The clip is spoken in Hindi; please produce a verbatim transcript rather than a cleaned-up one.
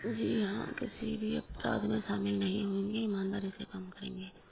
जी हाँ, किसी भी अपराध में शामिल नहीं होंगे, ईमानदारी से काम करेंगे।